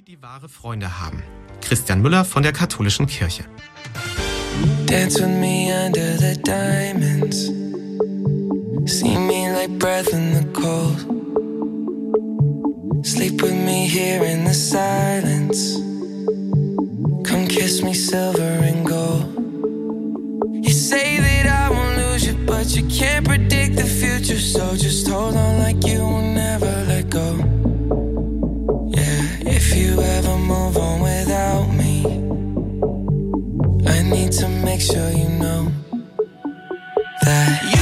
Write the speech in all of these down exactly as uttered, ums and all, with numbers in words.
die wahre Freunde haben. Christian Müller von der Katholischen Kirche. Dance with me under the diamonds. See me like breath in the cold. Sleep with me here in the silence. Come kiss me silver and gold. You say that I won't lose you, but you can't predict the future. So just hold on like you will never let go. Yeah, if you ever move on without me, I need to make sure you know that you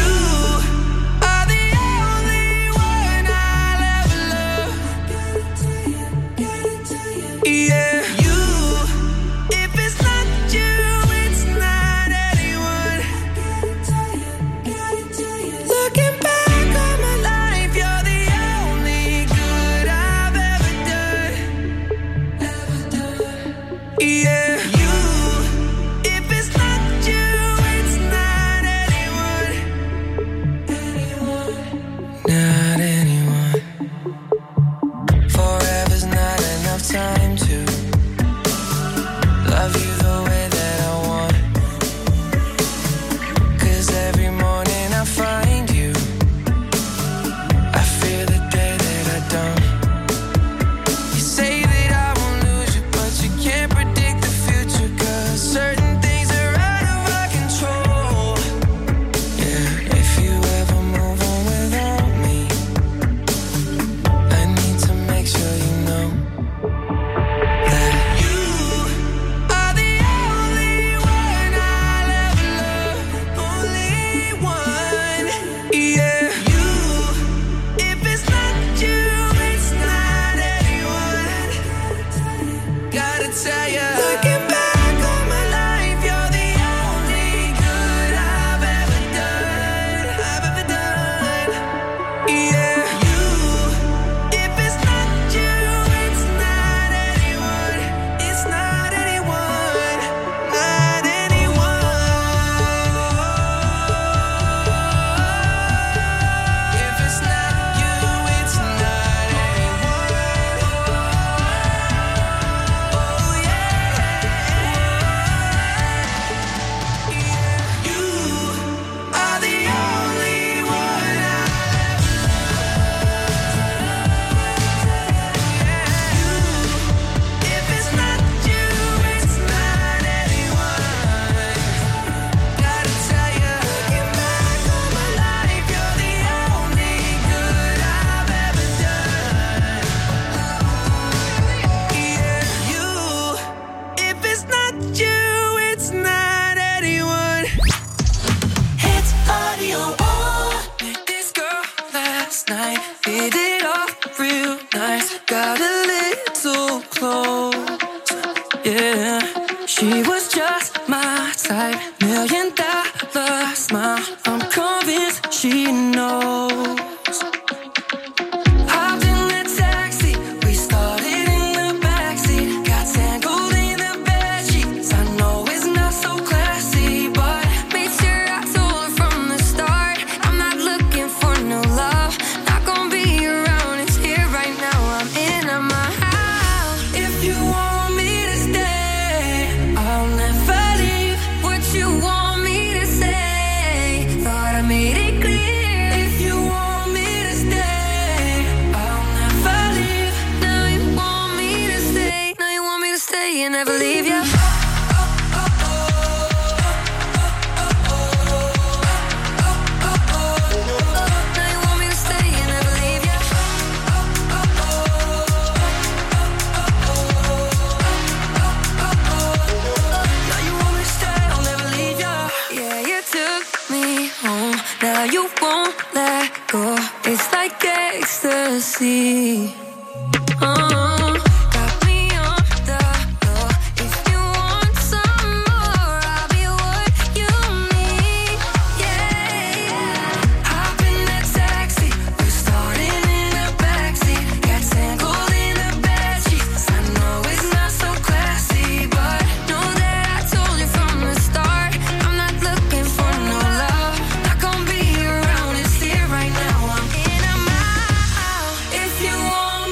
If you want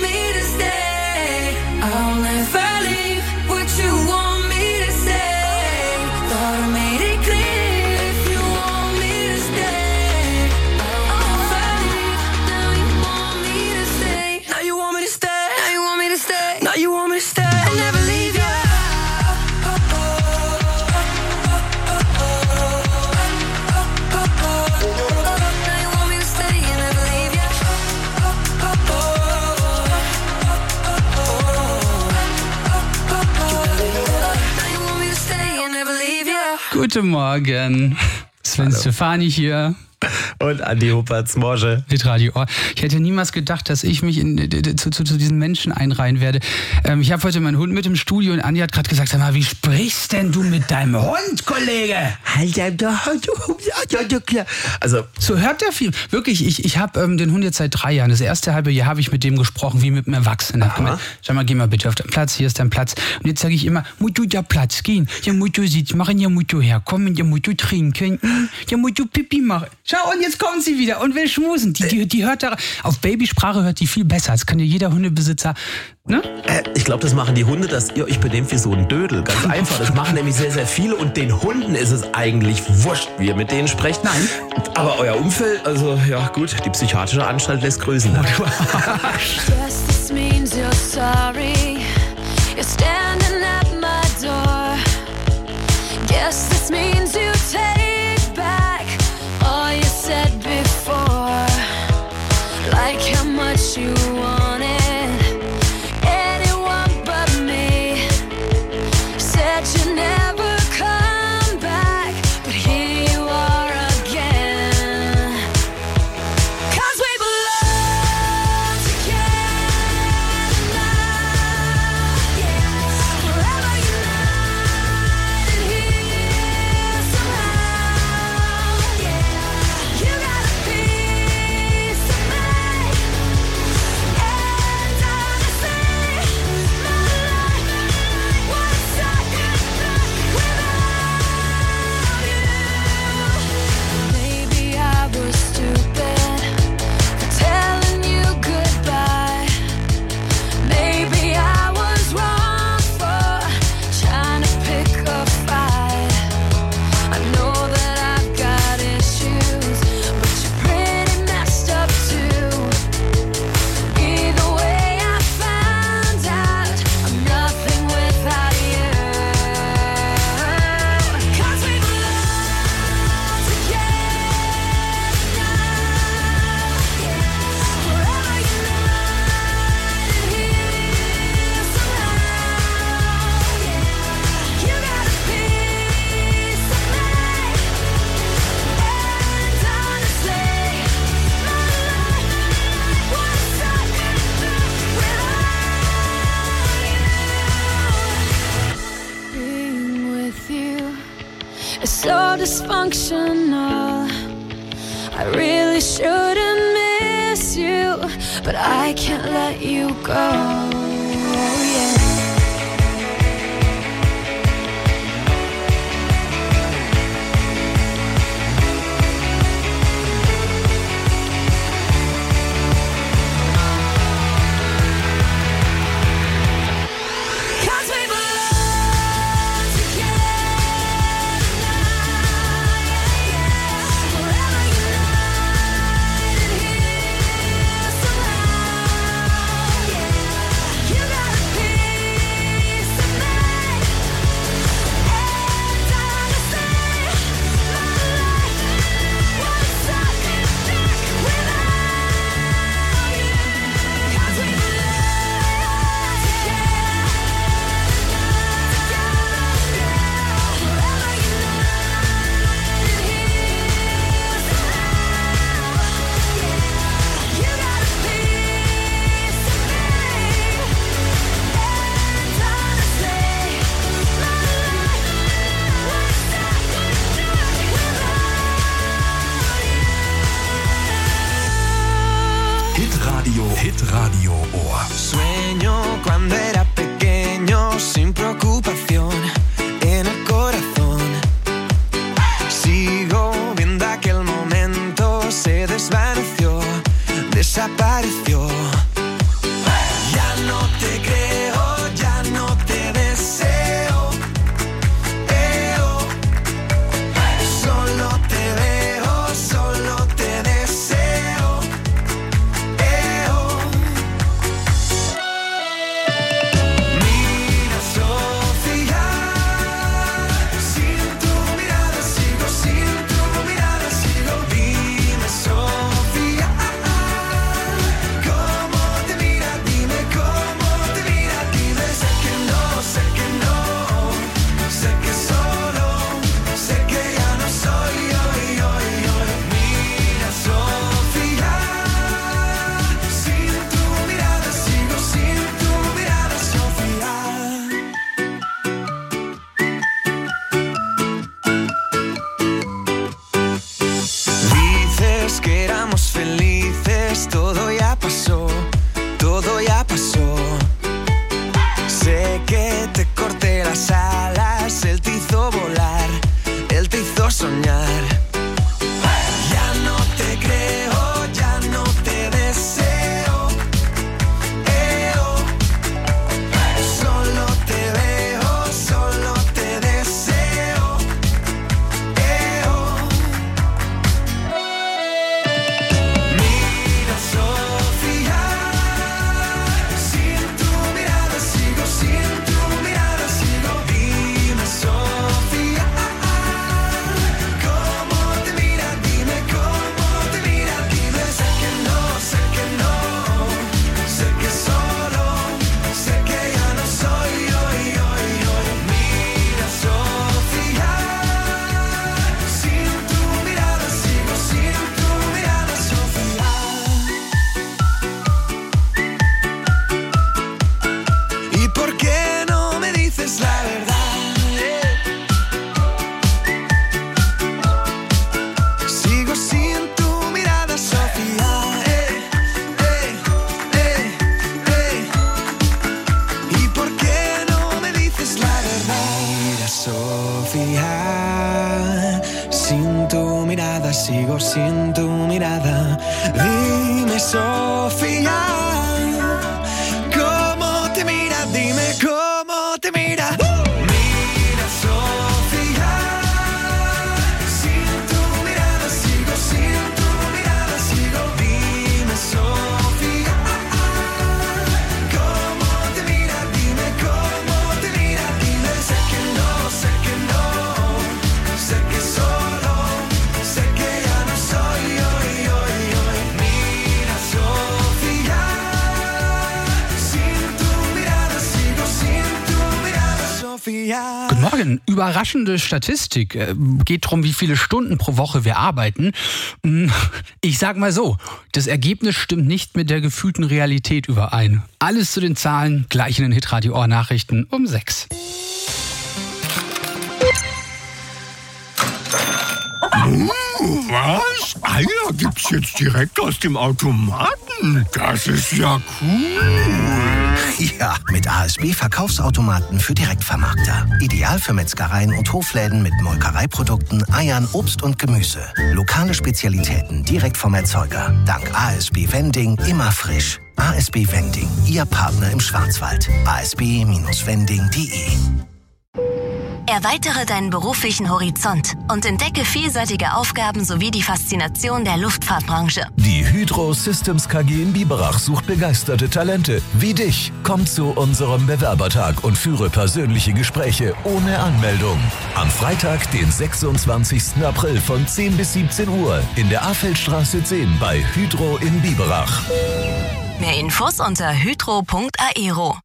stay. Now you want me to stay. I'll never leave you. Guten Morgen, Sven Hallo. Stefani hier. Und Andi Huppertz, Morge. Mit Radio Ohr. Ich hätte niemals gedacht, dass ich mich in, zu, zu, zu diesen Menschen einreihen werde. Ähm, ich habe heute meinen Hund mit im Studio und Andi hat gerade gesagt, sag mal, wie sprichst denn du mit deinem Hund, Kollege? Also, So hört der viel. Wirklich, ich, ich habe ähm, den Hund jetzt seit drei Jahren. Das erste halbe Jahr habe ich mit dem gesprochen, wie mit einem Erwachsenen. Ich gemeint, schau mal, geh mal bitte auf den Platz, hier ist dein Platz. Und jetzt sage ich immer, musst du da Platz gehen. Hier musst du sitzen, machen, hier musst du herkommen, hier musst du trinken, hier musst du Pipi machen. Schau, und jetzt kommt sie wieder und will schmusen. Die, die, die hört da, auf Babysprache hört die viel besser. Das kann ja jeder Hundebesitzer, ne? äh, ich glaube, das machen die Hunde, dass ihr euch benehmt wie so ein Dödel. Ganz einfach. Das machen nämlich sehr, sehr viele und den Hunden ist es eigentlich wurscht, wie ihr mit denen sprecht. Nein. Aber euer Umfeld, also ja gut, die psychiatrische Anstalt lässt grüßen. Ne? Yes, this means you're sorry. You're standing at my door. Yes, this means you take back all you said before. Like how much you wanted anyone but me. Said you never come back, but here you are again. 'Cause we belong together now, yeah. Forever united here somehow, yeah. You got a piece of me, and honestly, my life was suck without you. Maybe I was stupid for telling you goodbye. Maybe I was wrong for trying to pick a fight. I know that I've got issues, but you're pretty messed up too. Either way, I found out I'm nothing without you. 'Cause we belong together now, yeah. Forever united here somehow, yeah. You got a piece of me, and honestly, my life was suck without you. Being with you is so dysfunctional. I really shouldn't miss you, but I can't let you go. Yeah. Cause we belong together now, yeah, yeah. Forever united here somehow, yeah. que te corté las alas, él te hizo volar, él te hizo soñar. Ya no te creo, ya no te deseo, eh, oh. Solo te veo, solo te deseo, eh, oh. Mira, Sofía, sin tu mirada sigo, sin tu mirada sigo. Dime, Sofía, ¿cómo te mira? Dime cómo te mira. Dime, sé que no, sé que no, sé que solo, sé que ya no soy hoy, hoy, hoy. Mira, Sofía, sin tu mirada sigo, sin tu mirada, Sofía. ¿Y por qué no me dices la verdad? Sigo sin tu mirada, Sofía. Eh, eh, eh, eh. ¿Y por qué no me dices la verdad? Mira, Sofía, sin tu mirada sigo, sin tu mirada. Dime, Sofía, ¿cómo te mira? Dime cómo te mira. Mira, Sofía, sin tu mirada sigo, sin tu mirada sigo. Dime, Sofía, ¿cómo te mira? Dime cómo te mira. Dime, sé que no, sé que no, sé que solo, sé que ya no soy hoy, hoy, hoy. Mira, Sofía, sin tu mirada sigo, sin tu mirada, Sofía. Guten Morgen. Überraschende Statistik. Äh, Geht darum, wie viele Stunden pro Woche wir arbeiten. Hm, Ich sag mal so, das Ergebnis stimmt nicht mit der gefühlten Realität überein. Alles zu den Zahlen, gleich in den Hitradio Ohr Nachrichten um sechs. Was? Eier gibt's jetzt direkt aus dem Automaten? Das ist ja cool. Ja, mit A S B-Verkaufsautomaten für Direktvermarkter. Ideal für Metzgereien und Hofläden mit Molkereiprodukten, Eiern, Obst und Gemüse. Lokale Spezialitäten direkt vom Erzeuger. Dank A S B Vending immer frisch. A S B Vending, Ihr Partner im Schwarzwald. a s b Bindestrich vending punkt d e Erweitere deinen beruflichen Horizont und entdecke vielseitige Aufgaben sowie die Faszination der Luftfahrtbranche. Die Hydro Systems K G in Biberach sucht begeisterte Talente wie dich. Komm zu unserem Bewerbertag und führe persönliche Gespräche ohne Anmeldung. Am Freitag, den sechsundzwanzigsten April von zehn bis siebzehn Uhr in der Affeldstraße zehn bei Hydro in Biberach. Mehr Infos unter hydro punkt aero.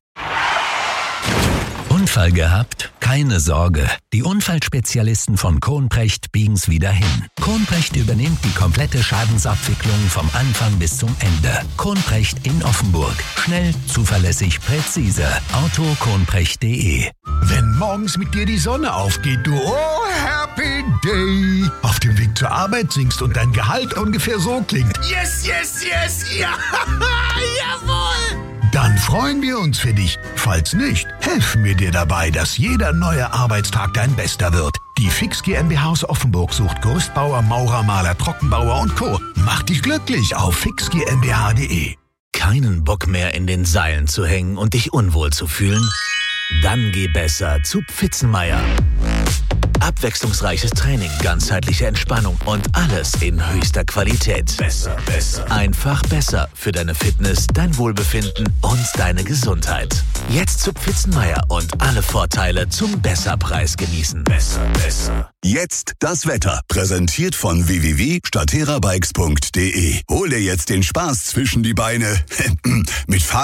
Unfall gehabt? Keine Sorge. Die Unfallspezialisten von Kohnprecht biegen's wieder hin. Kohnprecht übernimmt die komplette Schadensabwicklung vom Anfang bis zum Ende. Kohnprecht in Offenburg. Schnell, zuverlässig, präzise. auto kohnprecht punkt de. Wenn morgens mit dir die Sonne aufgeht, du oh happy day, auf dem Weg zur Arbeit singst und dein Gehalt ungefähr so klingt. Yes, yes, yes, ja, jawohl! Dann freuen wir uns für dich. Falls nicht, helfen wir dir dabei, dass jeder neue Arbeitstag dein bester wird. Die Fix GmbH aus Offenburg sucht Gerüstbauer, Maurer, Maler, Trockenbauer und Co. Mach dich glücklich auf fix g m b h punkt d e. Keinen Bock mehr in den Seilen zu hängen und dich unwohl zu fühlen? Dann geh besser zu Pfitzenmeier. Abwechslungsreiches Training, ganzheitliche Entspannung und alles in höchster Qualität. Besser, besser. Einfach besser für deine Fitness, dein Wohlbefinden und deine Gesundheit. Jetzt zu Pfitzenmeier und alle Vorteile zum Besserpreis genießen. Besser, besser. Jetzt das Wetter. Präsentiert von w w w punkt statera bikes punkt d e. Hol dir jetzt den Spaß zwischen die Beine mit Fahr